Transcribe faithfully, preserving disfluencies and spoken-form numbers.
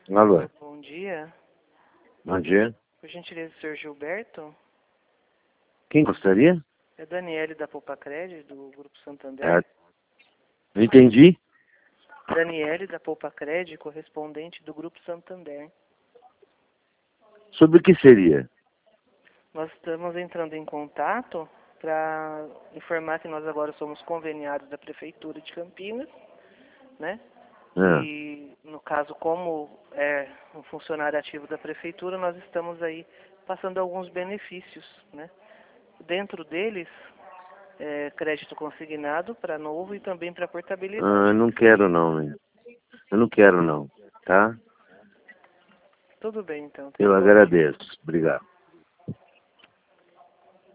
Alô, Bom dia. bom dia. Por gentileza, senhor Gilberto? Quem gostaria? É Daniele da Poupa Crédito, do Grupo Santander. É, não entendi. Daniele da Poupa Crédito, correspondente do Grupo Santander. Sobre o que seria? Nós estamos entrando em contato para informar que nós agora somos conveniados da Prefeitura de Campinas, né? Ah, E, no caso, como é um funcionário ativo da Prefeitura, nós estamos aí passando alguns benefícios, né? Dentro deles, é, crédito consignado para novo e também para ah, portabilidade. não quero não, né? Eu não quero não, tá? Tudo bem, então. Tenha Eu um bom dia. agradeço. Obrigado.